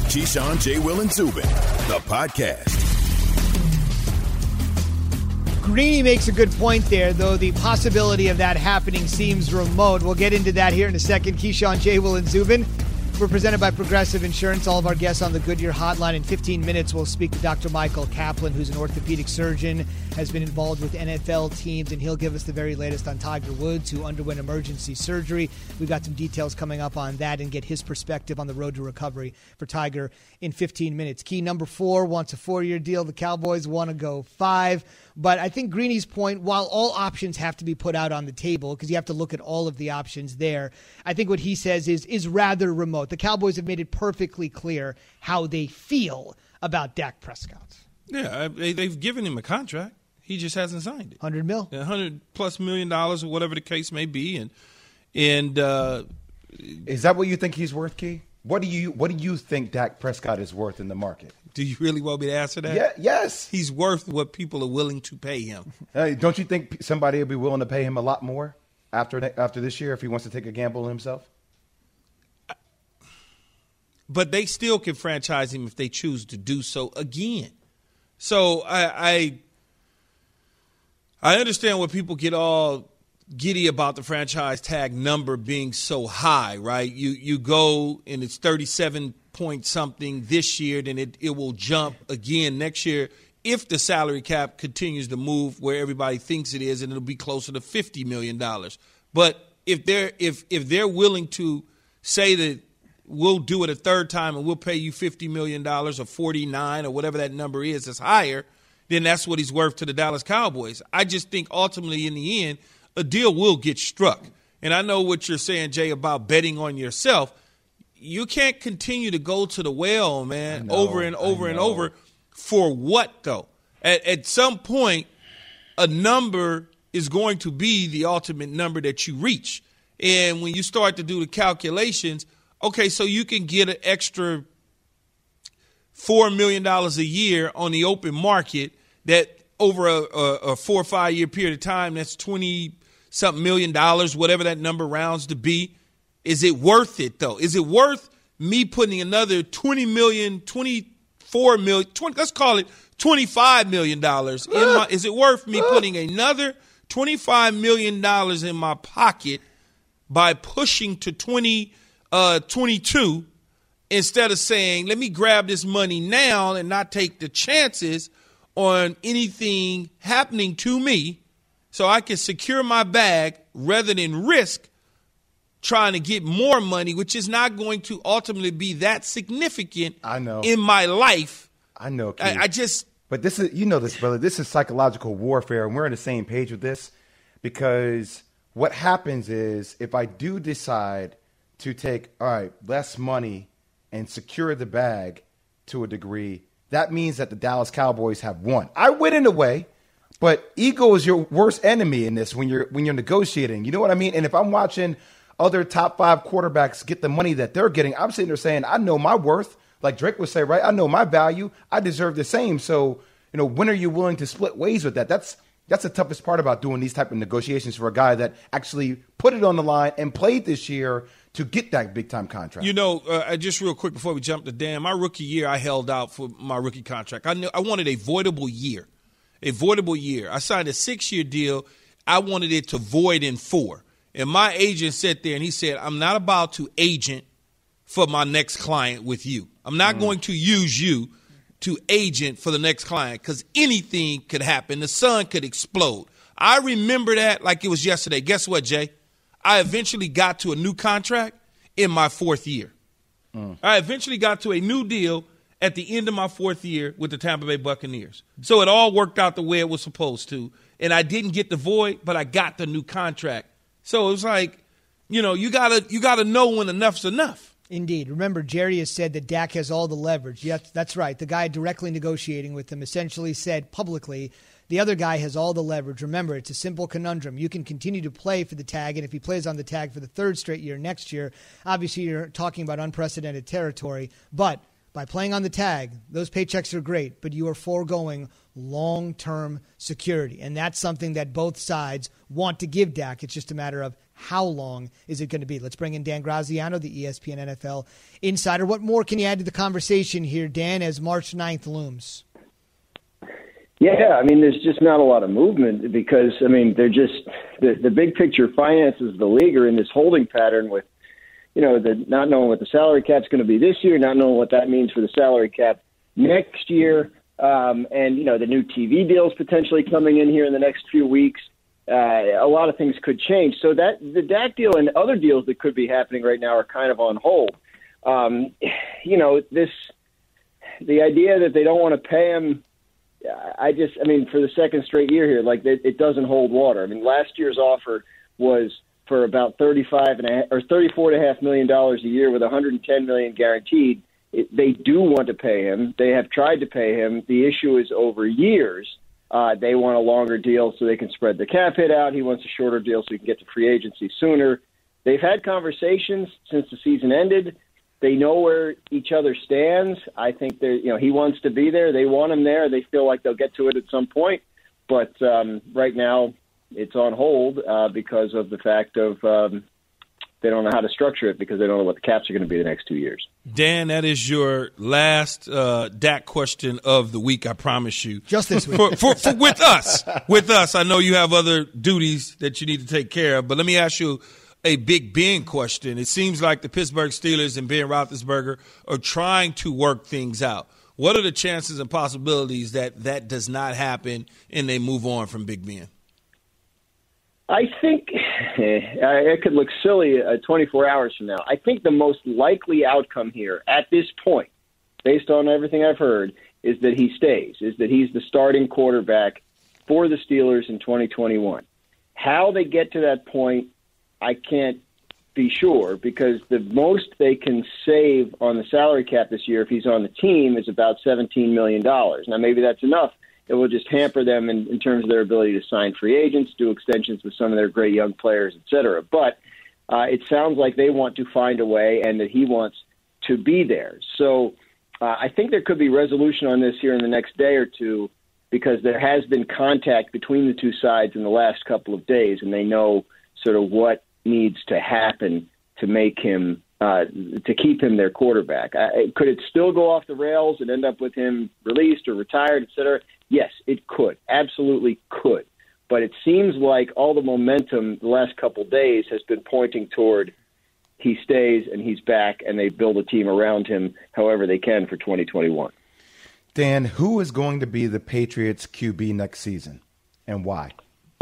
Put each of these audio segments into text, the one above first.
Keyshawn, J. Will, and Zubin, the podcast. Greeny makes a good point there, though the possibility of that happening seems remote. We'll get into that here in a second. Keyshawn, J. Will, and Zubin. We're presented by Progressive Insurance. All of our guests on the Goodyear Hotline. In 15 minutes, we'll speak to Dr. Michael Kaplan, who's an orthopedic surgeon, has been involved with NFL teams, and he'll give us the very latest on Tiger Woods, who underwent emergency surgery. We've got some details coming up on that and get his perspective on the road to recovery for Tiger in 15 minutes. Key number 4 wants a 4-year deal. The Cowboys want to go 5. But I think Greeny's point, while all options have to be put out on the table, because you have to look at all of the options there, I think what he says is rather remote. The Cowboys have made it perfectly clear how they feel about Dak Prescott. Yeah, they've given him a contract. He just hasn't signed it. $100 million. $100+ million, or whatever the case may be. And is that what you think he's worth, Key? What do you think Dak Prescott is worth in the market? Do you really want me to answer that? Yeah, yes. He's worth what people are willing to pay him. Don't you think somebody will be willing to pay him a lot more after this year if he wants to take a gamble himself? But they still can franchise him if they choose to do so again. So I understand what people get all giddy about the franchise tag number being so high, right? You go and it's 37 point something this year, then it will jump again next year if the salary cap continues to move where everybody thinks it is, and it'll be closer to $50 million. But if they're willing to say that we'll do it a third time and we'll pay you $50 million or 49 or whatever that number is that's higher, then that's what he's worth to the Dallas Cowboys. I just think ultimately in the end, a deal will get struck. And I know what you're saying, Jay, about betting on yourself. You can't continue to go to the well, man, over and over. For what, though? At some point, a number is going to be the ultimate number that you reach. And when you start to do the calculations, okay, so you can get an extra $4 million a year on the open market that over a 4 or 5 year period of time, that's $20-something million, whatever that number rounds to be. Is it worth it, though? Is it worth me putting another $20 million, $24 million, let's call it $25 million in my? Is it worth me putting another $25 million in my pocket by pushing to 2022 instead of saying, let me grab this money now and not take the chances on anything happening to me so I can secure my bag rather than risk trying to get more money, which is not going to ultimately be that significant in my life. I know, Keith. But this is, you know this, brother, this is psychological warfare, and we're on the same page with this, because what happens is if I do decide to take, less money and secure the bag to a degree, that means that the Dallas Cowboys have won. I win in a way, but ego is your worst enemy in this when you're negotiating. You know what I mean? And if I'm watching other top 5 quarterbacks get the money that they're getting, I'm sitting there saying, I know my worth. Like Drake would say, right? I know my value. I deserve the same. So, when are you willing to split ways with that? That's the toughest part about doing these type of negotiations for a guy that actually put it on the line and played this year to get that big-time contract. Just real quick before we jump to Dan, my rookie year, I held out for my rookie contract. I wanted a voidable year. I signed a 6-year deal. I wanted it to void in 4. And my agent sat there and he said, I'm not about to agent for my next client with you. I'm not going to use you to agent for the next client because anything could happen. The sun could explode. I remember that like it was yesterday. Guess what, Jay? I eventually got to a new contract in my 4th year. I eventually got to a new deal at the end of my 4th year with the Tampa Bay Buccaneers. So it all worked out the way it was supposed to. And I didn't get the void, but I got the new contract. So it was like, you gotta know when enough's enough. Indeed. Remember, Jerry has said that Dak has all the leverage. Yes, that's right. The guy directly negotiating with him essentially said publicly, the other guy has all the leverage. Remember, it's a simple conundrum. You can continue to play for the tag, and if he plays on the tag for the 3rd straight year next year, obviously you're talking about unprecedented territory. But by playing on the tag, those paychecks are great, but you are foregoing long-term security. And that's something that both sides want to give Dak. It's just a matter of how long is it going to be. Let's bring in Dan Graziano, the ESPN NFL insider. What more can you add to the conversation here, Dan, as March 9th looms? Yeah, I mean, there's just not a lot of movement because, I mean, they're just the big picture finances of the league are in this holding pattern with, the not knowing what the salary cap's going to be this year, not knowing what that means for the salary cap next year, and, the new TV deals potentially coming in here in the next few weeks. A lot of things could change. So that the Dak deal and other deals that could be happening right now are kind of on hold. The idea that they don't want to pay him, for the second straight year here, it doesn't hold water. I mean, last year's offer was for about $34.5 million a year with $110 million guaranteed. They do want to pay him. They have tried to pay him. The issue is over years. They want a longer deal so they can spread the cap hit out. He wants a shorter deal so he can get to free agency sooner. They've had conversations since the season ended. They know where each other stands. I think he wants to be there. They want him there. They feel like they'll get to it at some point. But right now it's on hold because of the fact of they don't know how to structure it because they don't know what the caps are going to be the next 2 years. Dan, that is your last Dak question of the week, I promise you. Just this week. for with us. With us. I know you have other duties that you need to take care of, but let me ask you a Big Ben question. It seems like the Pittsburgh Steelers and Ben Roethlisberger are trying to work things out. What are the chances and possibilities that does not happen and they move on from Big Ben? I think it could look silly 24 hours from now. I think the most likely outcome here at this point, based on everything I've heard, is that he stays, is that he's the starting quarterback for the Steelers in 2021. How they get to that point, I can't be sure because the most they can save on the salary cap this year if he's on the team is about $17 million. Now, maybe that's enough. It will just hamper them in terms of their ability to sign free agents, do extensions with some of their great young players, et cetera. But it sounds like they want to find a way and that he wants to be there. So I think there could be resolution on this here in the next day or two because there has been contact between the two sides in the last couple of days, and they know sort of what needs to happen to make him to keep him their quarterback. Could it still go off the rails and end up with him released or retired, et cetera? Yes, it could. Absolutely could. But it seems like all the momentum the last couple of days has been pointing toward he stays and he's back and they build a team around him however they can for 2021. Dan, who is going to be the Patriots QB next season and why?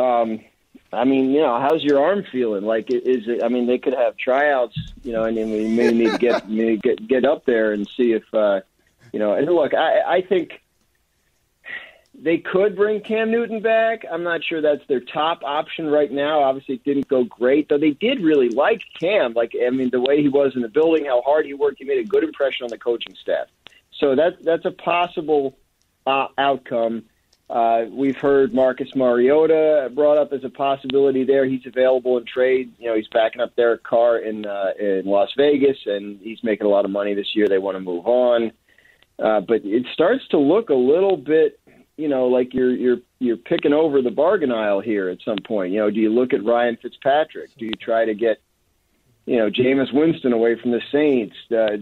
How's your arm feeling? Is it? I mean, they could have tryouts, and then we may need to get up there and see if, And look, I think they could bring Cam Newton back. I'm not sure that's their top option right now. Obviously, it didn't go great, though they did really like Cam. The way he was in the building, how hard he worked, he made a good impression on the coaching staff. So that's a possible outcome. We've heard Marcus Mariota brought up as a possibility there. He's available in trade. He's backing up Derek Carr in Las Vegas, and he's making a lot of money this year. They want to move on. But it starts to look a little bit, like you're picking over the bargain aisle here at some point. Do you look at Ryan Fitzpatrick? Do you try to get, Jameis Winston away from the Saints? Dan,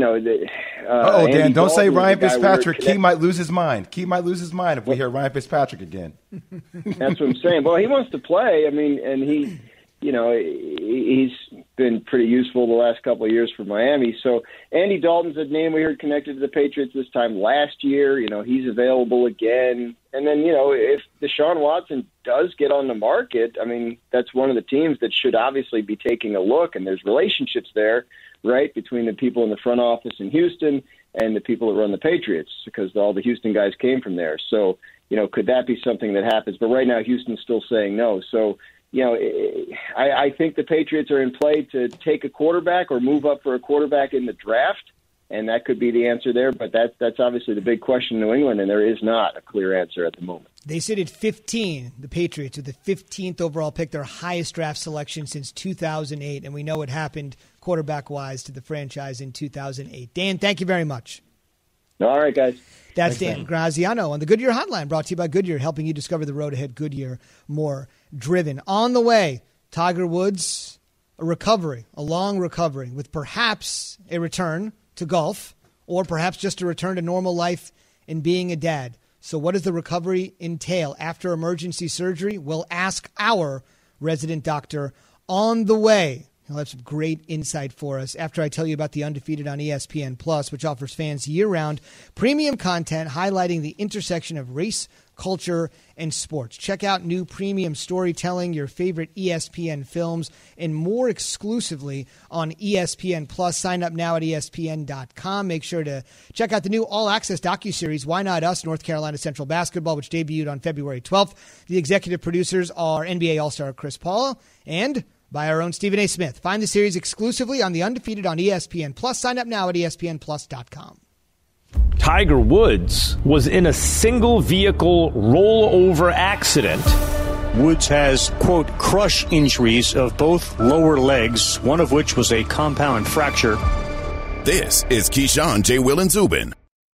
don't say Ryan Fitzpatrick. He might lose his mind. If we hear Ryan Fitzpatrick again. That's what I'm saying. Well, he wants to play. And he's been pretty useful the last couple of years for Miami. So Andy Dalton's a name we heard connected to the Patriots this time last year. He's available again. And then, if Deshaun Watson does get on the market, that's one of the teams that should obviously be taking a look. And there's relationships there, right, between the people in the front office in Houston and the people that run the Patriots because all the Houston guys came from there. So, could that be something that happens? But right now, Houston's still saying no. So, I think the Patriots are in play to take a quarterback or move up for a quarterback in the draft, and that could be the answer there. But that's obviously the big question in New England, and there is not a clear answer at the moment. They sit at 15, the Patriots, with the 15th overall pick, their highest draft selection since 2008, and we know what happened quarterback-wise to the franchise in 2008. Dan, thank you very much. All right, guys. That's Dan Graziano on the Goodyear Hotline, brought to you by Goodyear, helping you discover the road ahead. Goodyear, more driven. On the way, Tiger Woods, a long recovery, with perhaps a return to golf, or perhaps just a return to normal life and being a dad. So what does the recovery entail after emergency surgery? We'll ask our resident doctor on the way. He'll have some great insight for us after I tell you about The Undefeated on ESPN Plus, which offers fans year-round premium content highlighting the intersection of race, culture, and sports. Check out new premium storytelling, your favorite ESPN films, and more exclusively on ESPN Plus. Sign up now at ESPN.com. Make sure to check out the new all-access docuseries, Why Not Us? North Carolina Central Basketball, which debuted on February 12th. The executive producers are NBA All-Star Chris Paul and by our own Stephen A. Smith. Find the series exclusively on The Undefeated on ESPN Plus. Sign up now at ESPNplus.com. Tiger Woods was in a single vehicle rollover accident. Woods has, quote, crush injuries of both lower legs, one of which was a compound fracture. This is Keyshawn, J. Will, and Zubin.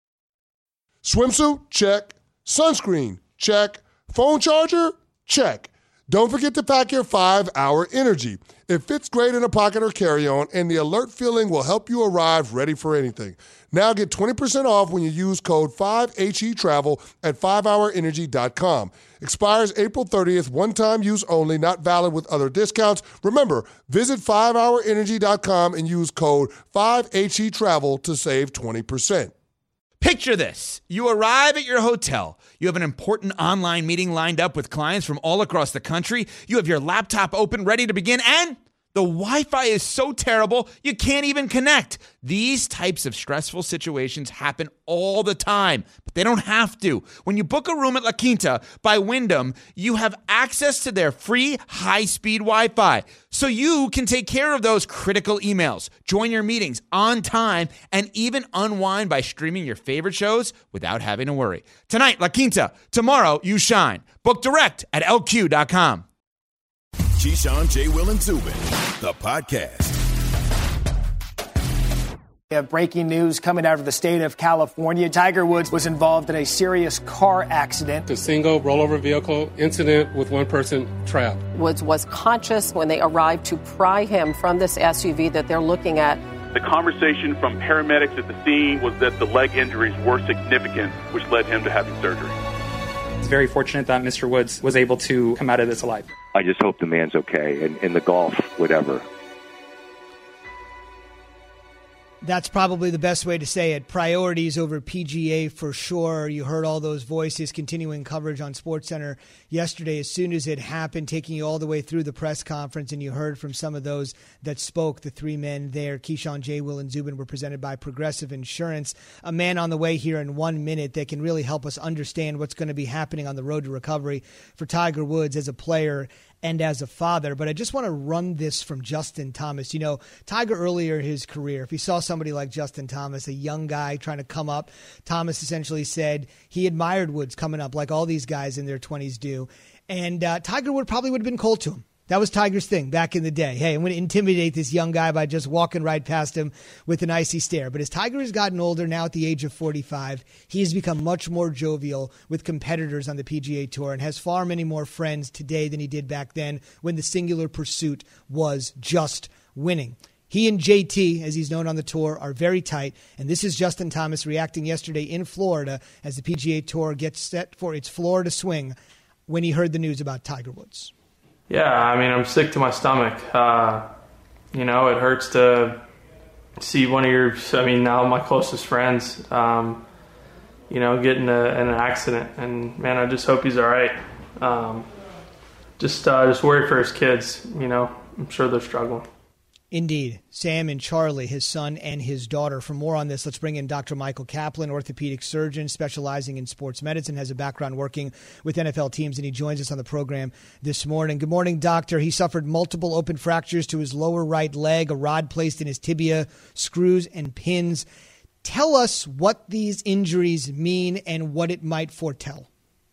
Swimsuit? Check. Sunscreen? Check. Phone charger? Check. Don't forget to pack your 5-Hour Energy. It fits great in a pocket or carry-on, and the alert feeling will help you arrive ready for anything. Now get 20% off when you use code 5HETRAVEL at 5hourenergy.com. Expires April 30th, one-time use only, not valid with other discounts. Remember, visit 5hourenergy.com and use code 5HETRAVEL to save 20%. Picture this. You arrive at your hotel. You have an important online meeting lined up with clients from all across the country. You have your laptop open, ready to begin, and the Wi-Fi is so terrible, you can't even connect. These types of stressful situations happen all the time, but they don't have to. When you book a room at La Quinta by Wyndham, you have access to their free high-speed Wi-Fi, so you can take care of those critical emails, join your meetings on time, and even unwind by streaming your favorite shows without having to worry. Tonight, La Quinta. Tomorrow, you shine. Book direct at LQ.com. Keyshawn, J. Will, and Zubin, the podcast. We have breaking news coming out of the state of California. Tiger Woods was involved in a serious car accident. A single rollover vehicle incident with one person trapped. Woods was conscious when they arrived to pry him from this SUV that they're looking at. The conversation from paramedics at the scene was that the leg injuries were significant, which led him to having surgery. It's very fortunate that Mr. Woods was able to come out of this alive. I just hope the man's okay, and in the golf, whatever. That's probably the best way to say it. Priorities over PGA for sure. You heard all those voices continuing coverage on SportsCenter yesterday as soon as it happened, taking you all the way through the press conference, and you heard from some of those that spoke, the three men there. Keyshawn, J. Will, and Zubin were presented by Progressive Insurance. A man on the way here in 1 minute that can really help us understand what's going to be happening on the road to recovery for Tiger Woods as a player and as a father. But I just want to run this from Justin Thomas. You know, Tiger earlier in his career, if he saw somebody like Justin Thomas, a young guy trying to come up, Thomas essentially said he admired Woods coming up like all these guys in their 20s do. And Tiger probably would have been cold to him. That was Tiger's thing back in the day. Hey, I'm going to intimidate this young guy by just walking right past him with an icy stare. But as Tiger has gotten older, now at the age of 45, he has become much more jovial with competitors on the PGA Tour and has far many more friends today than he did back then when the singular pursuit was just winning. He and JT, as he's known on the tour, are very tight. And this is Justin Thomas reacting yesterday in Florida as the PGA Tour gets set for its Florida swing when he heard the news about Tiger Woods. Yeah, I mean, I'm sick to my stomach. You know, it hurts to see one of now my closest friends, you know, get in an accident. And, man, I just hope he's all right. Just worried for his kids, you know. I'm sure they're struggling. Indeed. Sam and Charlie, his son and his daughter. For more on this, let's bring in Dr. Michael Kaplan, orthopedic surgeon specializing in sports medicine, has a background working with NFL teams, and he joins us on the program this morning. Good morning, doctor. He suffered multiple open fractures to his lower right leg, a rod placed in his tibia, screws and pins. Tell us what these injuries mean and what it might foretell.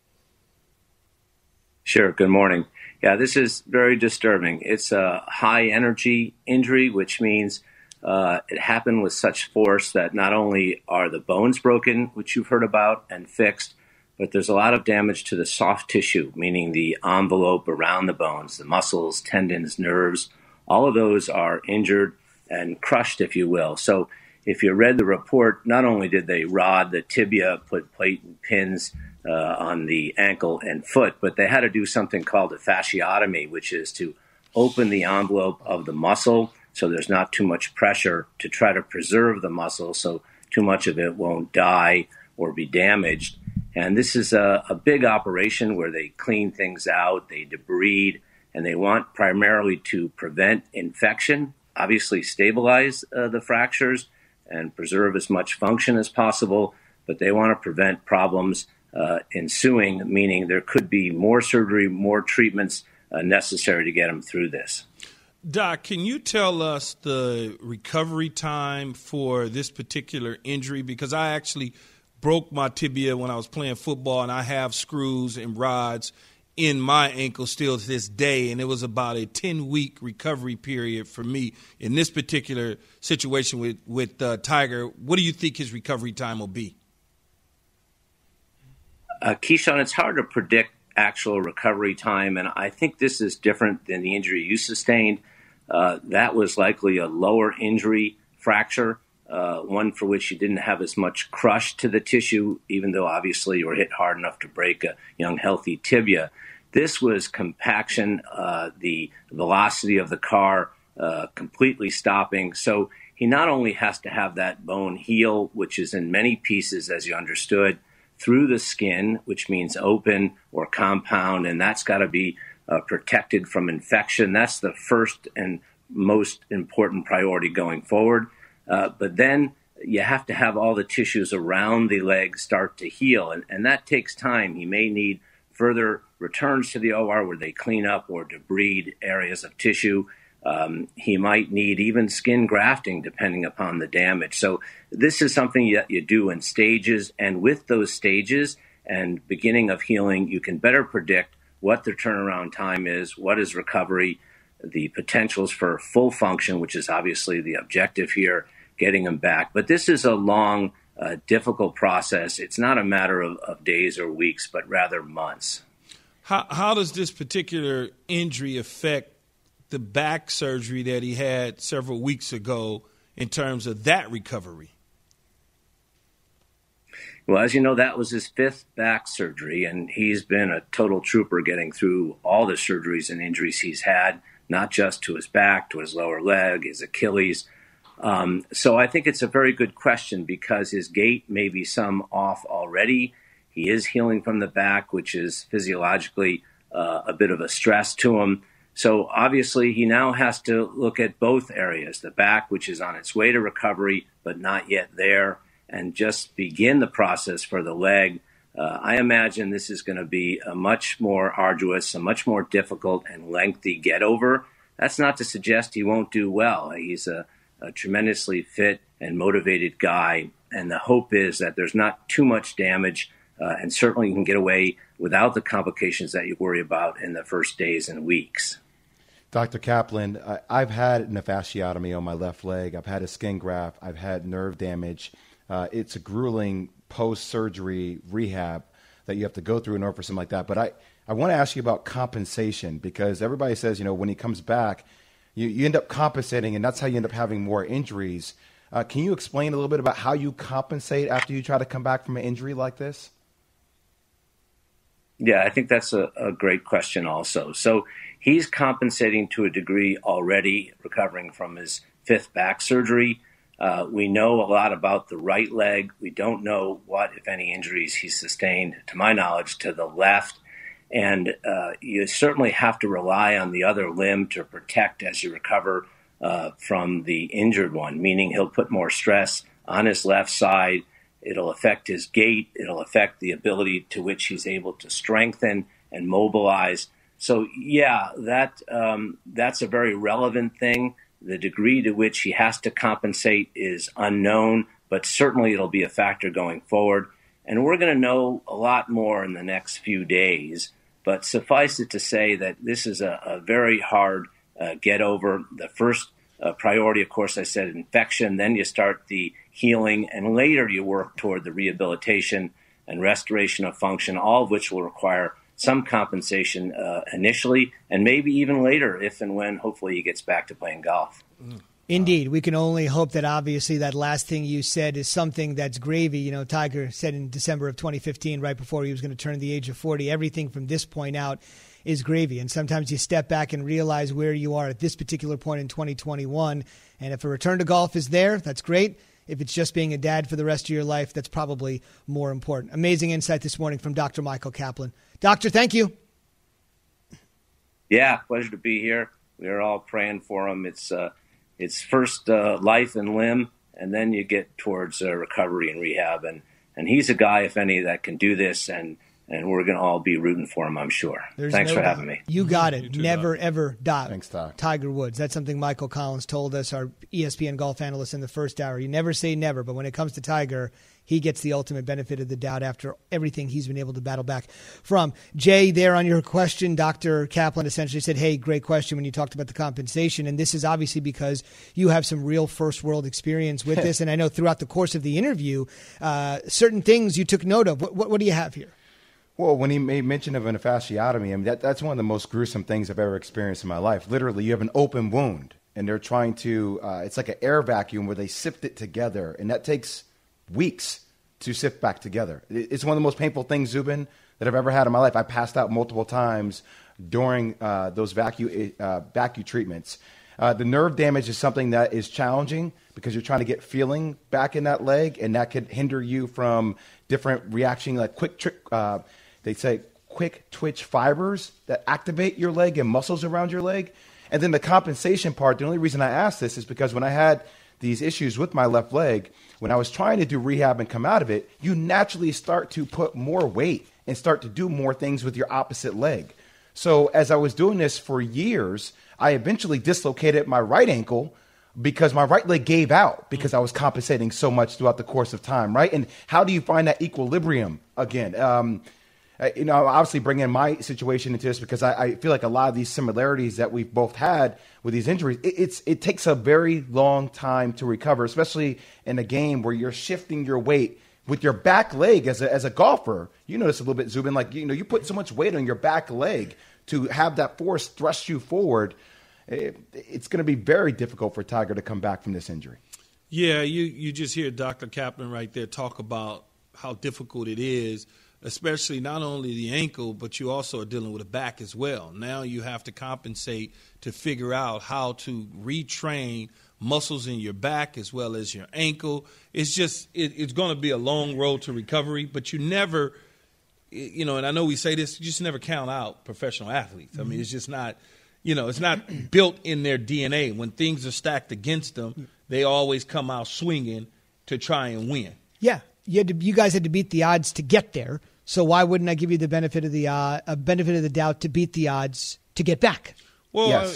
Sure. Good morning. Yeah, this is very disturbing. It's a high-energy injury, which means It happened with such force that not only are the bones broken, which you've heard about, and fixed, but there's a lot of damage to the soft tissue, meaning the envelope around the bones, the muscles, tendons, nerves. All of those are injured and crushed, if you will. So if you read the report, not only did they rod the tibia, put plate and pins on the ankle and foot, but they had to do something called a fasciotomy, which is to open the envelope of the muscle so there's not too much pressure to try to preserve the muscle so too much of it won't die or be damaged. And this is a big operation where they clean things out, they debride, and they want primarily to prevent infection, obviously stabilize the fractures and preserve as much function as possible, but they want to prevent problems ensuing, meaning there could be more surgery, more treatments necessary to get them through this. Doc, can you tell us the recovery time for this particular injury? Because I actually broke my tibia when I was playing football, and I have screws and rods in my ankle still to this day, and it was about a 10-week recovery period for me in this particular situation with Tiger. What do you think his recovery time will be? Keyshawn, it's hard to predict actual recovery time, and I think this is different than the injury you sustained. That was likely a lower injury fracture, one for which you didn't have as much crush to the tissue, even though obviously you were hit hard enough to break a young, healthy tibia. This was compaction, the velocity of the car completely stopping. So he not only has to have that bone heal, which is in many pieces, as you understood, through the skin, which means open or compound, and that's got to be protected from infection. That's the first and most important priority going forward. But then you have to have all the tissues around the leg start to heal, and that takes time. He may need further returns to the OR where they clean up or debride areas of tissue. He might need even skin grafting depending upon the damage. So this is something that you do in stages, and with those stages and beginning of healing, you can better predict what the turnaround time is, what is recovery, the potentials for full function, which is obviously the objective here, getting them back. But this is a long, difficult process. It's not a matter of days or weeks, but rather months. How does this particular injury affect the back surgery that he had several weeks ago in terms of that recovery? Well, as you know, that was his 5th back surgery, and he's been a total trooper getting through all the surgeries and injuries he's had, not just to his back, to his lower leg, his Achilles. So I think it's a very good question because his gait may be some off already. He is healing from the back, which is physiologically a bit of a stress to him. So obviously he now has to look at both areas, the back, which is on its way to recovery, but not yet there, and just begin the process for the leg. I imagine this is going to be a much more arduous, a much more difficult and lengthy get over. That's not to suggest he won't do well. He's a tremendously fit and motivated guy, and the hope is that there's not too much damage, and certainly you can get away without the complications that you worry about in the first days and weeks. Dr. Kaplan, I've had a fasciotomy on my left leg. I've had a skin graft. I've had nerve damage. It's a grueling post-surgery rehab that you have to go through in order for something like that. But I want to ask you about compensation because everybody says, when he comes back, you end up compensating, and that's how you end up having more injuries. Can you explain a little bit about how you compensate after you try to come back from an injury like this? Yeah, I think that's a great question also. So he's compensating to a degree already, recovering from his 5th back surgery. We know a lot about the right leg. We don't know what, if any, injuries he sustained, to my knowledge, to the left. And you certainly have to rely on the other limb to protect as you recover from the injured one, meaning he'll put more stress on his left side. It'll affect his gait. It'll affect the ability to which he's able to strengthen and mobilize. So, yeah, that's a very relevant thing. The degree to which he has to compensate is unknown, but certainly it'll be a factor going forward. And we're going to know a lot more in the next few days. But suffice it to say that this is a very hard get over. The first Priority, of course, I said infection, then you start the healing, and later you work toward the rehabilitation and restoration of function, all of which will require some compensation initially, and maybe even later if and when, hopefully, he gets back to playing golf. Indeed. We can only hope that obviously that last thing you said is something that's gravy. You know, Tiger said in December of 2015, right before he was going to turn the age of 40, everything from this point out is gravy. And sometimes you step back and realize where you are at this particular point in 2021. And if a return to golf is there, that's great. If it's just being a dad for the rest of your life, that's probably more important. Amazing insight this morning from Dr. Michael Kaplan. Doctor, thank you. Yeah, pleasure to be here. We're all praying for him. It's first life and limb, and then you get towards recovery and rehab. And he's a guy, if any, that can do this, and we're going to all be rooting for him, I'm sure. Thanks for having me. You got it. Never, ever doubt. Thanks, Doc. Tiger Woods. That's something Michael Collins told us, our ESPN golf analyst in the first hour. You never say never, but when it comes to Tiger, he gets the ultimate benefit of the doubt after everything he's been able to battle back from. Jay, there on your question, Dr. Kaplan essentially said, hey, great question when you talked about the compensation. And this is obviously because you have some real first world experience with this. And I know throughout the course of the interview, certain things you took note of. What do you have here? Well, when he made mention of an fasciotomy, I mean, that's one of the most gruesome things I've ever experienced in my life. Literally, you have an open wound, and they're trying to, it's like an air vacuum where they sift it together, and that takes weeks to sift back together. It's one of the most painful things, Zubin, that I've ever had in my life. I passed out multiple times during those vacuum treatments. The nerve damage is something that is challenging because you're trying to get feeling back in that leg, and that could hinder you from different reaction, like they say quick twitch fibers that activate your leg and muscles around your leg. And then the compensation part, the only reason I asked this is because when I had these issues with my left leg, when I was trying to do rehab and come out of it, you naturally start to put more weight and start to do more things with your opposite leg. So as I was doing this for years, I eventually dislocated my right ankle because my right leg gave out because I was compensating so much throughout the course of time, right? And how do you find that equilibrium again? Obviously bring in my situation into this because I feel like a lot of these similarities that we've both had with these injuries, it takes a very long time to recover, especially in a game where you're shifting your weight with your back leg as a golfer. You notice a little bit, Zubin, like, you put so much weight on your back leg to have that force thrust you forward. It's going to be very difficult for Tiger to come back from this injury. Yeah, you just hear Dr. Kaplan right there talk about how difficult it is, especially not only the ankle, but you also are dealing with a back as well. Now you have to compensate to figure out how to retrain muscles in your back as well as your ankle. It's just it's going to be a long road to recovery, but you never, and I know we say this, you just never count out professional athletes. I mean, it's just not – it's not built in their DNA. When things are stacked against them, they always come out swinging to try and win. Yeah, you guys had to beat the odds to get there. So why wouldn't I give you the benefit of the doubt to beat the odds to get back? Well, yes.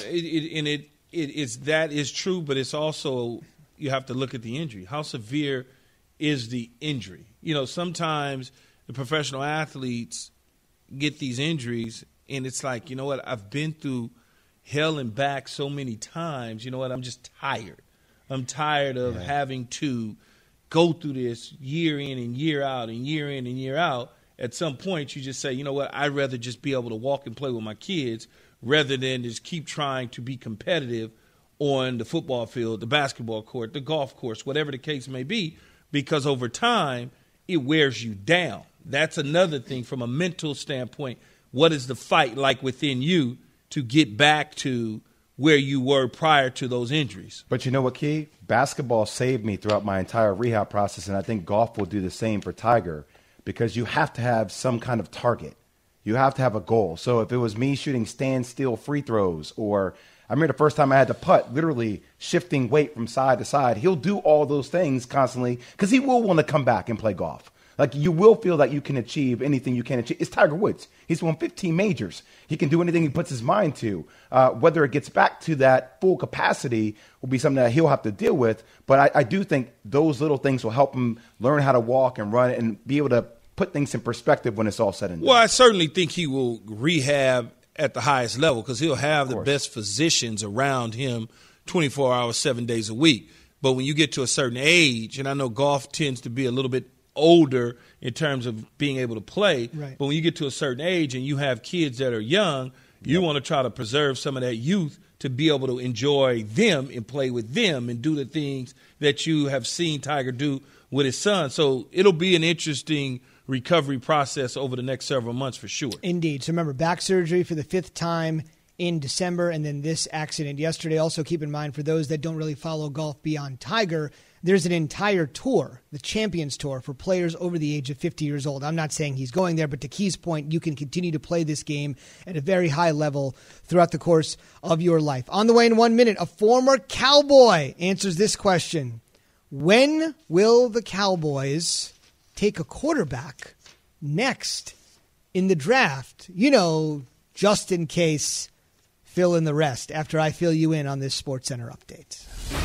That is true, but it's also you have to look at the injury. How severe is the injury? Sometimes the professional athletes get these injuries, and it's like, I've been through hell and back so many times, I'm just tired. I'm tired of having to go through this year in and year out and year in and year out. At some point, you just say, I'd rather just be able to walk and play with my kids rather than just keep trying to be competitive on the football field, the basketball court, the golf course, whatever the case may be, because over time, it wears you down. That's another thing from a mental standpoint. What is the fight like within you to get back to where you were prior to those injuries? But you know what, Key? Basketball saved me throughout my entire rehab process, and I think golf will do the same for Tiger because you have to have some kind of target. You have to have a goal. So if it was me shooting standstill free throws, or I remember the first time I had to putt, literally shifting weight from side to side, he'll do all those things constantly because he will want to come back and play golf. Like, you will feel that you can achieve anything you can achieve. It's Tiger Woods. He's won 15 majors. He can do anything he puts his mind to. Whether it gets back to that full capacity will be something that he'll have to deal with. But I do think those little things will help him learn how to walk and run and be able to put things in perspective when it's all said and done. Well, I certainly think he will rehab at the highest level because he'll have the best physicians around him 24 hours, 7 days a week. But when you get to a certain age, and I know golf tends to be a little bit older in terms of being able to play, right. But when you get to a certain age and you have kids that are young, you want to try to preserve some of that youth to be able to enjoy them and play with them and do the things that you have seen Tiger do with his son. So it'll be an interesting recovery process over the next several months for sure. Indeed. So remember, back surgery for the 5th time in December, and then this accident yesterday. Also keep in mind, for those that don't really follow golf beyond Tiger, there's an entire tour, the Champions Tour, for players over the age of 50 years old. I'm not saying he's going there, but to Key's point, you can continue to play this game at a very high level throughout the course of your life. On the way in 1 minute, a former Cowboy answers this question. When will the Cowboys take a quarterback next in the draft? You know, just in case, fill in the rest after I fill you in on this SportsCenter update.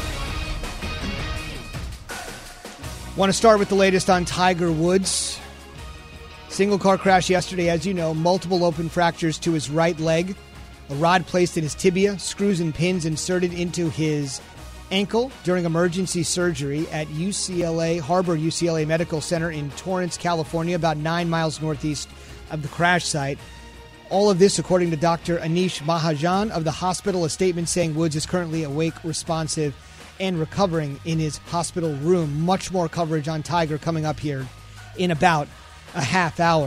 Want to start with the latest on Tiger Woods. Single car crash yesterday, as you know, multiple open fractures to his right leg, a rod placed in his tibia, screws and pins inserted into his ankle during emergency surgery at Harbor UCLA Medical Center in Torrance, California, about 9 miles northeast of the crash site. All of this, according to Dr. Anish Mahajan of the hospital, a statement saying Woods is currently awake, responsive, and recovering in his hospital room. Much more coverage on Tiger coming up here in about a half hour.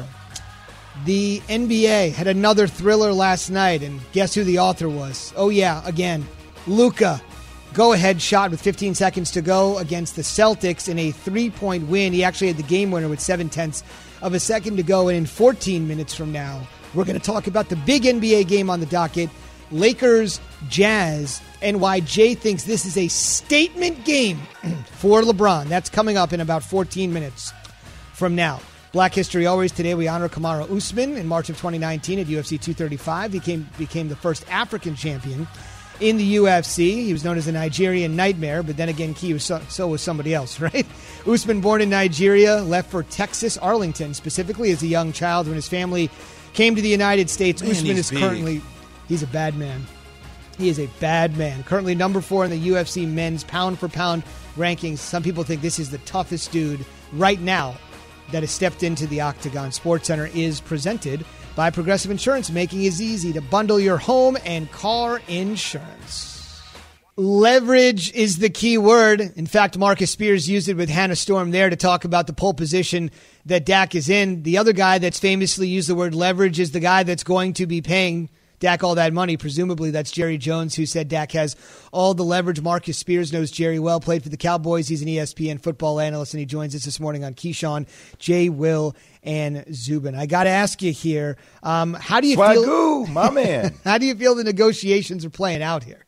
The NBA had another thriller last night, and guess who the author was? Oh yeah, again, Luka. Go-ahead shot with 15 seconds to go against the Celtics in a 3-point win. He actually had the game winner with 0.7 of a second to go, and in 14 minutes from now, we're going to talk about the big NBA game on the docket, Lakers Jazz, and why Jay thinks this is a statement game for LeBron. That's coming up in about 14 minutes from now. Black History Always. Today we honor Kamaru Usman. In March of 2019 at UFC 235, he became the first African champion in the UFC. He was known as the Nigerian Nightmare, but then again, so was somebody else, right? Usman, born in Nigeria, left for Texas, Arlington, specifically as a young child. When his family came to the United States, Man, Usman is big. currently... He's a bad man. He is a bad man. Currently number 4 in the UFC men's pound-for-pound rankings. Some people think this is the toughest dude right now that has stepped into the octagon. SportsCenter is presented by Progressive Insurance, making it easy to bundle your home and car insurance. Leverage is the key word. In fact, Marcus Spears used it with Hannah Storm there to talk about the pole position that Dak is in. The other guy that's famously used the word leverage is the guy that's going to be paying Dak all that money. Presumably that's Jerry Jones, who said Dak has all the leverage. Marcus Spears knows Jerry well, played for the Cowboys. He's an ESPN football analyst, and he joins us this morning on Keyshawn, Jay, Will, and Zubin. I got to ask you here, how do you feel, my man? How do you feel the negotiations are playing out here?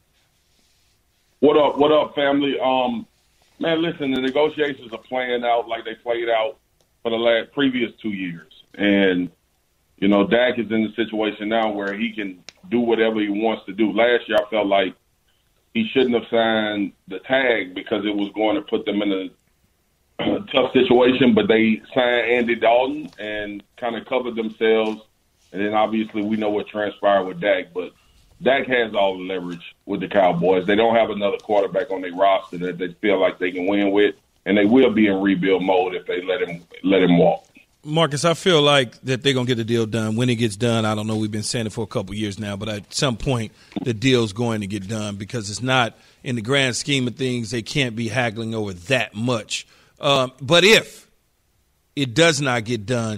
What up, family? Man, listen, the negotiations are playing out like they played out for the previous 2 years. And, you know, Dak is in the situation now where he can do whatever he wants to do. Last year, I felt like he shouldn't have signed the tag because it was going to put them in a tough situation, but they signed Andy Dalton and kind of covered themselves. And then obviously we know what transpired with Dak, but Dak has all the leverage with the Cowboys. They don't have another quarterback on their roster that they feel like they can win with, and they will be in rebuild mode if they let him walk. Marcus, I feel like that they're going to get the deal done. When it gets done, I don't know. We've been saying it for a couple of years now, but at some point the deal's going to get done because it's not, in the grand scheme of things, they can't be haggling over that much. But if it does not get done,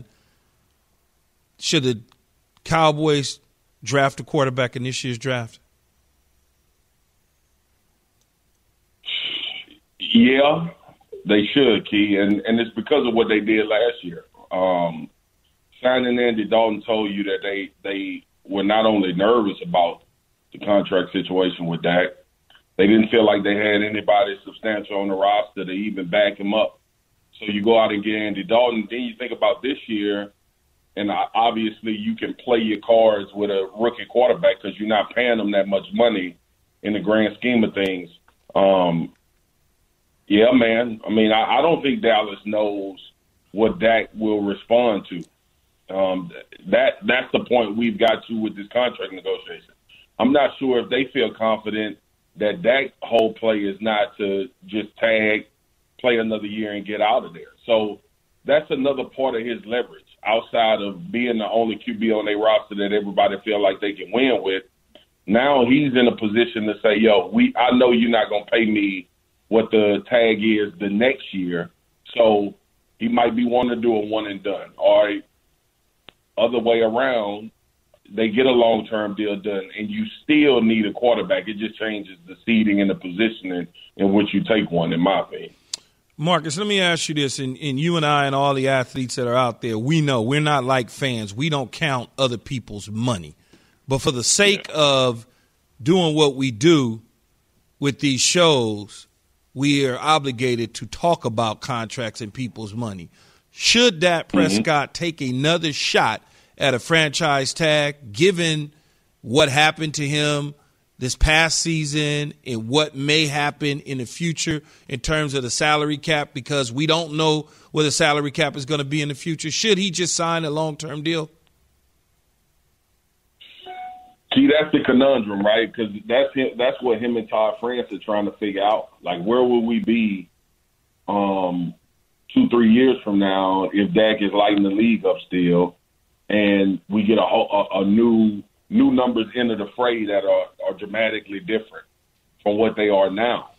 should the Cowboys draft a quarterback in this year's draft? Yeah, they should, Key, and it's because of what they did last year. Signing Andy Dalton told you that they were not only nervous about the contract situation with Dak, they didn't feel like they had anybody substantial on the roster to even back him up. So you go out and get Andy Dalton. Then you think about this year, and obviously you can play your cards with a rookie quarterback because you're not paying them that much money in the grand scheme of things. Yeah, man. I mean, I don't think Dallas knows what Dak will respond to. That's the point we've got to with this contract negotiation. I'm not sure if they feel confident that Dak's whole play is not to just tag, play another year, and get out of there. So that's another part of his leverage outside of being the only QB on their roster that everybody feel like they can win with. Now he's in a position to say, yo, I know you're not going to pay me what the tag is the next year. So he might be wanting to do a one and done. Or other way around, they get a long-term deal done, and you still need a quarterback. It just changes the seeding and the positioning in which you take one, in my opinion. Marcus, let me ask you this, and you and I and all the athletes that are out there, we know we're not like fans. We don't count other people's money. But for the sake of doing what we do with these shows, we are obligated to talk about contracts and people's money. Should Dak Prescott take another shot at a franchise tag, given what happened to him this past season and what may happen in the future in terms of the salary cap, because we don't know what the salary cap is going to be in the future? Should he just sign a long-term deal? See, that's the conundrum, right? Because that's what him and Todd France are trying to figure out. Like, where will we be 2-3 years from now if Dak is lighting the league up still, and we get a new numbers into the fray that are dramatically different from what they are now.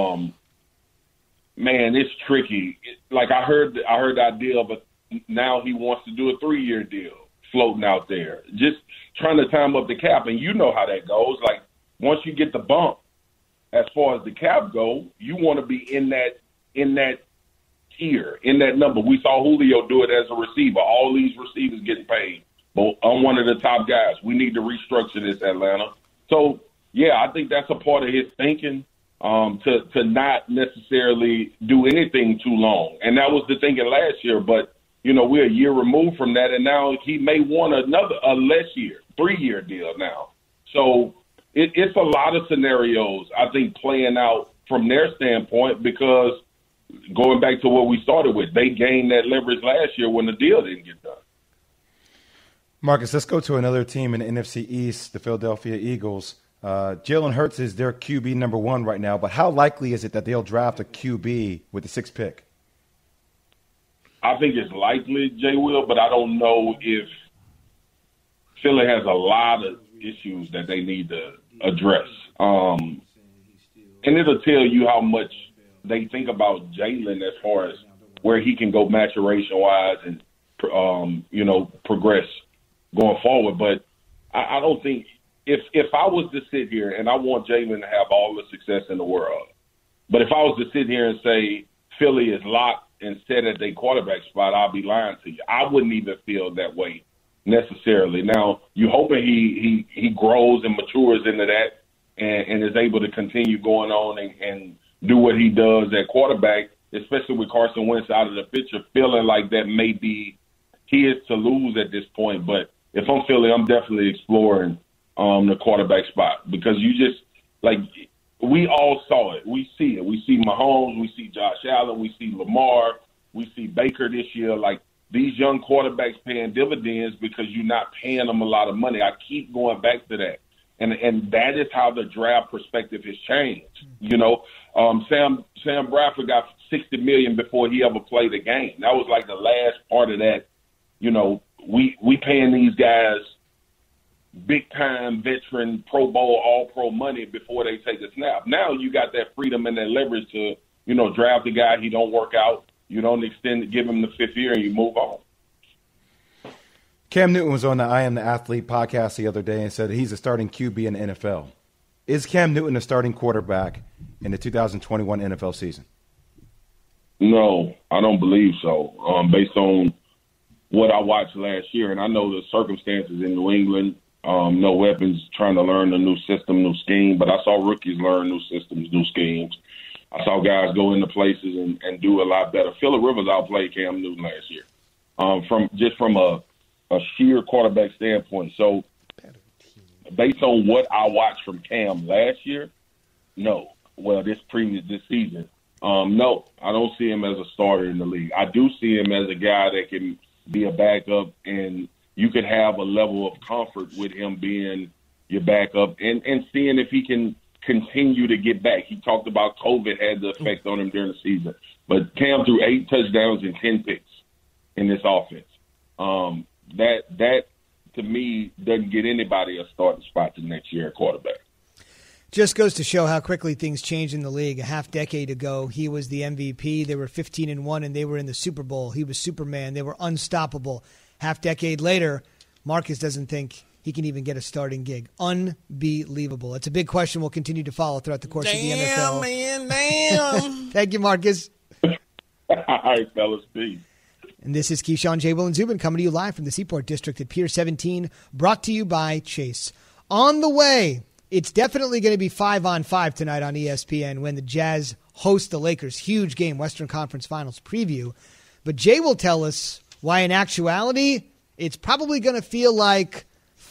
Man, it's tricky. Like I heard the idea, but now he wants to do a 3-year deal floating out there, just trying to time up the cap. And you know how that goes. Like, once you get the bump, as far as the cap go, you want to be in that tier, in that number. We saw Julio do it as a receiver. All these receivers getting paid. But I'm one of the top guys. We need to restructure this, Atlanta. So, yeah, I think that's a part of his thinking, to not necessarily do anything too long. And that was the thinking last year. But, you know, we're a year removed from that, and now he may want a less year, 3-year deal now. So it's a lot of scenarios, I think, playing out from their standpoint, because going back to what we started with, they gained that leverage last year when the deal didn't get done. Marcus, let's go to another team in the NFC East, the Philadelphia Eagles. Jalen Hurts is their QB number 1 right now, but how likely is it that they'll draft a QB with the 6th pick? I think it's likely, Jay Will, but I don't know if Philly has a lot of issues that they need to address. And it'll tell you how much they think about Jalen as far as where he can go maturation-wise and, progress going forward. But I don't think if I was to sit here, and I want Jalen to have all the success in the world, but if I was to sit here and say Philly is locked and set at their quarterback spot, I'll be lying to you. I wouldn't even feel that way necessarily. Now, you're hoping he grows and matures into that and is able to continue going on and do what he does at quarterback, especially with Carson Wentz out of the picture, feeling like that may be his to lose at this point. But if I'm Philly, I'm definitely exploring the quarterback spot, because you just, like, we all saw it. We see it. We see Mahomes. We see Josh Allen. We see Lamar. We see Baker this year. Like, these young quarterbacks paying dividends because you're not paying them a lot of money. I keep going back to that. And that is how the draft perspective has changed. You know, Sam Bradford got $60 million before he ever played a game. That was like the last part of that. You know, we paying these guys big-time veteran Pro Bowl, All-Pro money before they take a snap. Now you got that freedom and that leverage to, draft the guy. He don't work out. You don't give him the 5th year, and you move on. Cam Newton was on the I Am the Athlete podcast the other day and said he's a starting QB in the NFL. Is Cam Newton a starting quarterback in the 2021 NFL season? No, I don't believe so, based on what I watched last year. And I know the circumstances in New England, no weapons, trying to learn a new system, new scheme. But I saw rookies learn new systems, new schemes. I saw guys go into places and do a lot better. Phillip Rivers outplayed Cam Newton last year from a sheer quarterback standpoint. So based on what I watched from Cam last year, no. Well, this season, no. I don't see him as a starter in the league. I do see him as a guy that can be a backup, and you could have a level of comfort with him being your backup and seeing if he can continue to get back. He talked about COVID had the effect on him during the season. But Cam threw 8 touchdowns and 10 picks in this offense. That to me doesn't get anybody a starting spot the next year at quarterback. Just goes to show how quickly things change in the league. A half decade ago, he was the MVP. They were 15-1, and they were in the Super Bowl. He was Superman. They were unstoppable. Half decade later, Marcus doesn't think he can even get a starting gig. Unbelievable. It's a big question we'll continue to follow throughout the course of the NFL. Damn. Thank you, Marcus. All right, fellas. Peace. And this is Keyshawn, J. Will, and Zubin coming to you live from the Seaport District at Pier 17, brought to you by Chase. On the way, it's definitely going to be 5-on-5 tonight on ESPN when the Jazz host the Lakers. Huge game, Western Conference Finals preview. But Jay will tell us why, in actuality, it's probably going to feel like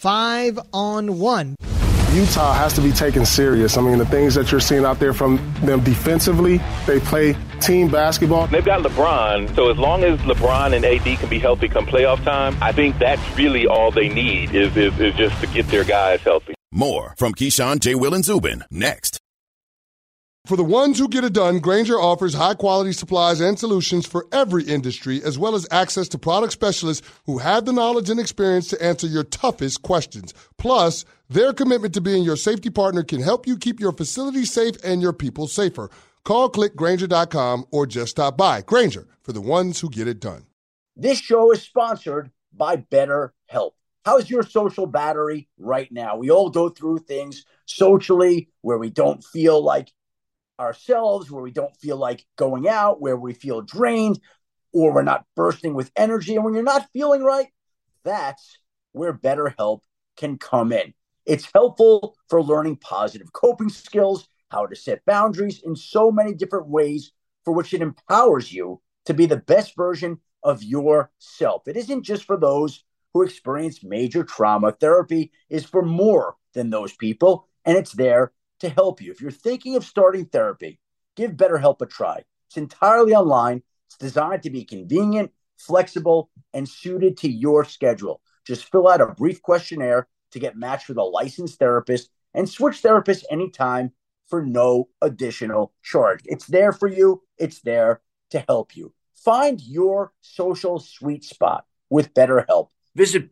5-on-1. Utah has to be taken serious. I mean, the things that you're seeing out there from them defensively, they play team basketball. They've got LeBron, so as long as LeBron and AD can be healthy come playoff time, I think that's really all they need is just to get their guys healthy. More from Keyshawn, J. Will, and Zubin next. For the ones who get it done, Grainger offers high-quality supplies and solutions for every industry, as well as access to product specialists who have the knowledge and experience to answer your toughest questions. Plus, their commitment to being your safety partner can help you keep your facility safe and your people safer. Call, click Grainger.com, or just stop by. Grainger, for the ones who get it done. This show is sponsored by BetterHelp. How's your social battery right now? We all go through things socially where we don't feel like ourselves, where we don't feel like going out, where we feel drained, or we're not bursting with energy. And when you're not feeling right, that's where BetterHelp can come in. It's helpful for learning positive coping skills, how to set boundaries in so many different ways, for which it empowers you to be the best version of yourself. It isn't just for those who experience major trauma. Therapy is for more than those people, and it's there to help you. If you're thinking of starting therapy, give BetterHelp a try. It's entirely online. It's designed to be convenient, flexible, and suited to your schedule. Just fill out a brief questionnaire to get matched with a licensed therapist and switch therapists anytime for no additional charge. It's there for you. It's there to help you. Find your social sweet spot with BetterHelp. Visit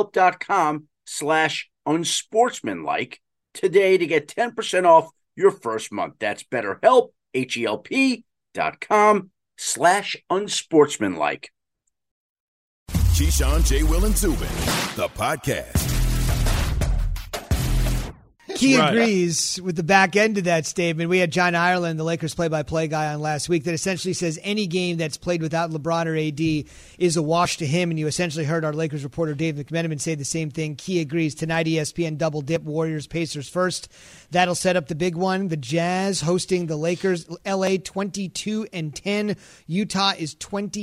BetterHelp.com/unsportsmanlike today to get 10% off your first month. That's BetterHelp, HELP.com/unsportsmanlike. Keyshawn, J. Will, and Zubin, the podcast. He agrees with the back end of that statement. We had John Ireland, the Lakers play-by-play guy, on last week that essentially says any game that's played without LeBron or AD is a wash to him, and you essentially heard our Lakers reporter Dave McMenamin say the same thing. Key agrees. Tonight, ESPN double dip, Warriors, Pacers first. That'll set up the big one. The Jazz hosting the Lakers, LA 22-10. Utah is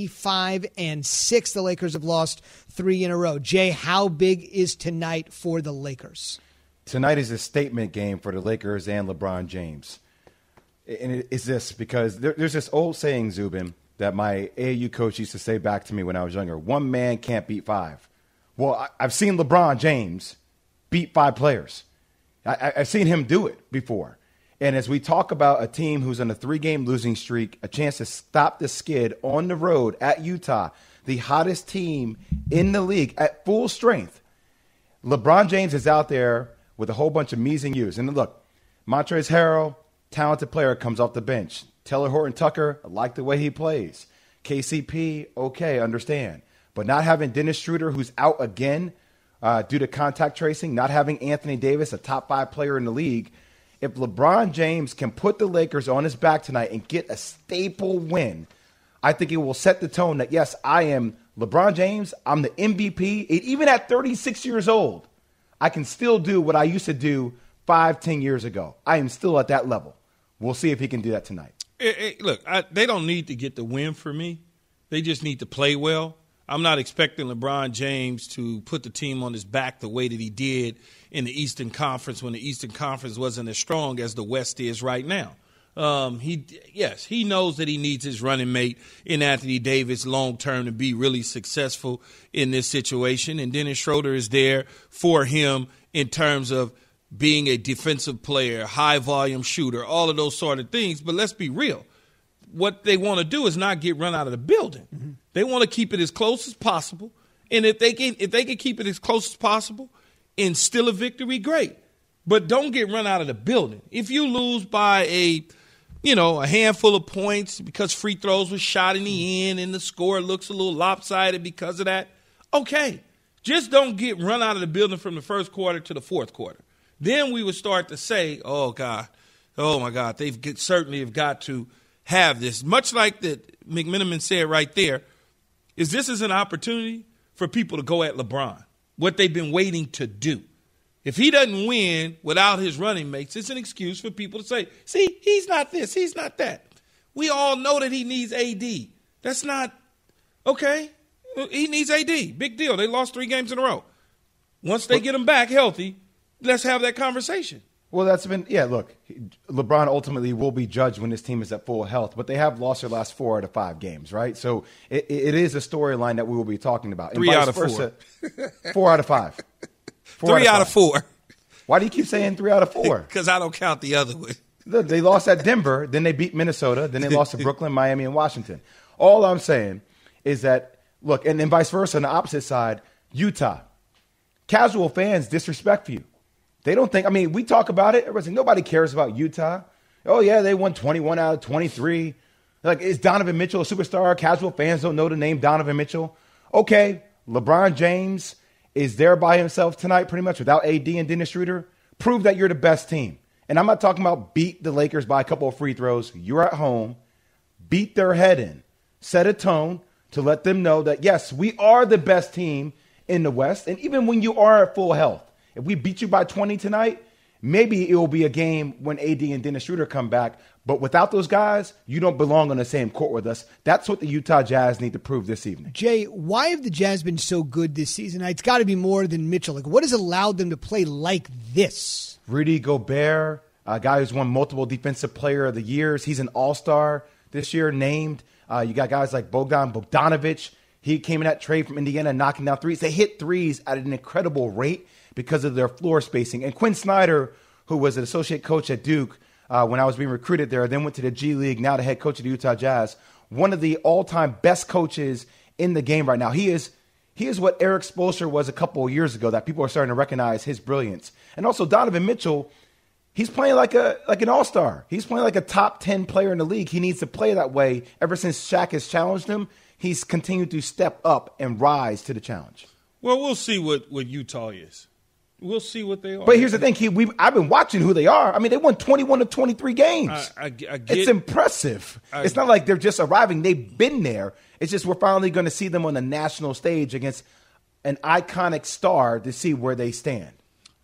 25-6. The Lakers have lost 3 in a row. Jay, how big is tonight for the Lakers? Tonight is a statement game for the Lakers and LeBron James. And it is this, because there's this old saying, Zubin, that my AAU coach used to say back to me when I was younger: one man can't beat 5. Well, I've seen LeBron James beat 5 players. I've seen him do it before. And as we talk about a team who's on a 3-game losing streak, a chance to stop the skid on the road at Utah, the hottest team in the league at full strength, LeBron James is out there with a whole bunch of me's and you's. And look, Montrezl Harrell, talented player, comes off the bench. Taylor Horton-Tucker, I like the way he plays. KCP, okay, understand. But not having Dennis Schroeder, who's out again due to contact tracing, not having Anthony Davis, a top 5 player in the league, if LeBron James can put the Lakers on his back tonight and get a staple win, I think it will set the tone that, yes, I am LeBron James, I'm the MVP. Even at 36 years old, I can still do what I used to do 5-10 years ago. I am still at that level. We'll see if he can do that tonight. Look, they don't need to get the win for me. They just need to play well. I'm not expecting LeBron James to put the team on his back the way that he did in the Eastern Conference when the Eastern Conference wasn't as strong as the West is right now. He knows that he needs his running mate in Anthony Davis long term to be really successful in this situation. And Dennis Schroeder is there for him in terms of being a defensive player, high-volume shooter, all of those sort of things. But let's be real. What they want to do is not get run out of the building. Mm-hmm. They want to keep it as close as possible. And if they can keep it as close as possible and still a victory, great. But don't get run out of the building. If you lose by a handful of points because free throws were shot in the end and the score looks a little lopsided because of that, okay. Just don't get run out of the building from the first quarter to the fourth quarter. Then we would start to say, oh, God, oh, my God, certainly have got to have this. Much like that McMenamin said right there, this is an opportunity for people to go at LeBron, what they've been waiting to do. If he doesn't win without his running mates, it's an excuse for people to say, see, he's not this, he's not that. We all know that he needs AD. That's not okay. He needs AD. Big deal. They lost 3 games in a row. Once they get him back healthy, let's have that conversation. Well, look, LeBron ultimately will be judged when his team is at full health, but they have lost their last 4 out of 5 games, right? So it is a storyline that we will be talking about. 3 out of 4. 4 out of 5. 3 out of 4. Why do you keep saying 3 out of 4? Because I don't count the other one. They lost at Denver, then they beat Minnesota, then they lost to Brooklyn, Miami, and Washington. All I'm saying is that, look, and then vice versa on the opposite side, Utah. Casual fans disrespect you. They don't think, we talk about it. Everybody's like, nobody cares about Utah. Oh, yeah, they won 21 out of 23. Like, is Donovan Mitchell a superstar? Casual fans don't know the name Donovan Mitchell. Okay, LeBron James is there by himself tonight pretty much without AD and Dennis Schroeder. Prove that you're the best team. And I'm not talking about beat the Lakers by a couple of free throws. You're at home. Beat their head in. Set a tone to let them know that, yes, we are the best team in the West. And even when you are at full health, if we beat you by 20 tonight, maybe it will be a game when AD and Dennis Schroeder come back. But without those guys, you don't belong on the same court with us. That's what the Utah Jazz need to prove this evening. Jay, why have the Jazz been so good this season? It's got to be more than Mitchell. Like, what has allowed them to play like this? Rudy Gobert, a guy who's won multiple Defensive Player of the Years. He's an all-star this year named. You got guys like Bogdanovich. He came in that trade from Indiana knocking down threes. They hit threes at an incredible rate because of their floor spacing. And Quinn Snyder, who was an associate coach at Duke when I was being recruited there, then went to the G League, now the head coach of the Utah Jazz, one of the all-time best coaches in the game right now. He is what Eric Spoelstra was a couple of years ago, that people are starting to recognize his brilliance. And also Donovan Mitchell, he's playing like an all-star. He's playing like a top 10 player in the league. He needs to play that way. Ever since Shaq has challenged him, he's continued to step up and rise to the challenge. Well, we'll see what Utah is. We'll see what they are. But here's the thing, I've been watching who they are. They won 21 of 23 games. I get, it's impressive. It's not like they're just arriving. They've been there. It's just we're finally going to see them on the national stage against an iconic star to see where they stand.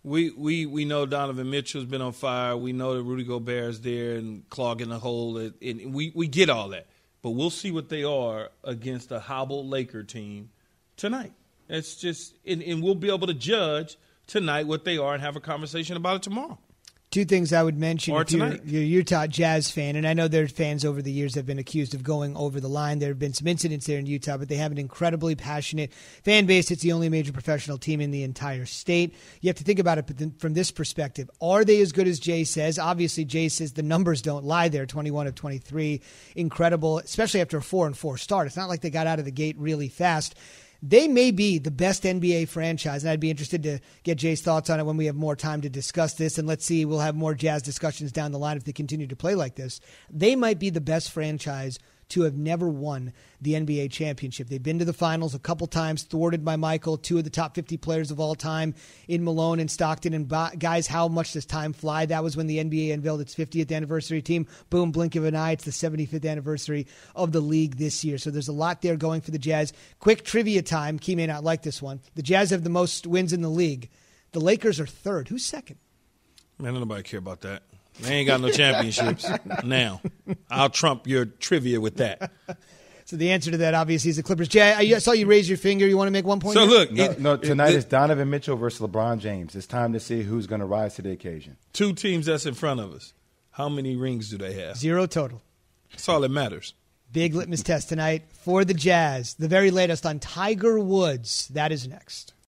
We know Donovan Mitchell's been on fire. We know that Rudy Gobert's there and clogging the hole. And we get all that. But we'll see what they are against a hobbled Laker team tonight. It's just and we'll be able to judge tonight what they are and have a conversation about it tomorrow. 2 things I would mention. Or if you're tonight. a Utah Jazz fan, and I know their fans over the years have been accused of going over the line. There have been some incidents there in Utah, but they have an incredibly passionate fan base. It's the only major professional team in the entire state. You have to think about it from this perspective. Are they as good as Jay says? Obviously, Jay says the numbers don't lie there. 21 of 23. Incredible, especially after a 4-4 start. It's not like they got out of the gate really fast. They may be the best NBA franchise, and I'd be interested to get Jay's thoughts on it when we have more time to discuss this. And let's see, we'll have more Jazz discussions down the line if they continue to play like this. They might be the best franchise to have never won the NBA championship. They've been to the finals a couple times, thwarted by Michael, 2 of the top 50 players of all time in Malone and Stockton. And guys, how much does time fly? That was when the NBA unveiled its 50th anniversary team. Boom, blink of an eye, it's the 75th anniversary of the league this year. So there's a lot there going for the Jazz. Quick trivia time. Key may not like this one. The Jazz have the most wins in the league. The Lakers are 3rd. Who's 2nd? Man, don't nobody care about that. They ain't got no championships. Now, I'll trump your trivia with that. So the answer to that, obviously, is the Clippers. Jay, I saw you raise your finger. You want to make 1 point? So here? look. Tonight is Donovan Mitchell versus LeBron James. It's time to see who's going to rise to the occasion. 2 teams that's in front of us. How many rings do they have? 0 total. That's all that matters. Big litmus test tonight for the Jazz. The very latest on Tiger Woods. That is next.